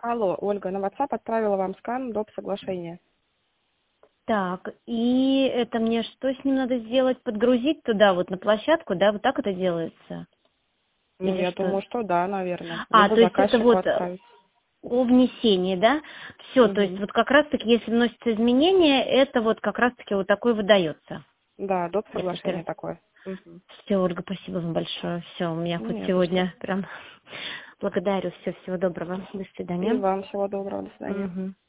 Алло, Ольга, на WhatsApp отправила вам скан доп. Соглашения. Так, и это мне что с ним надо сделать? Подгрузить туда, вот на площадку, да? Вот так это делается? Ну, Или я что? думаю, что да, наверное. А, Либо то есть это заказчику вот отправить. о внесении, да? Все, то есть Угу. вот как раз-таки, если вносятся изменения, это вот как раз-таки вот такой выдается. Да, доп. Если Соглашение ты... такое. Угу. Все, Ольга, спасибо вам большое. Все, у меня хоть Не за что. сегодня прям благодарю. Все, всего доброго. До И свидания. вам всего доброго. До свидания. Мгм.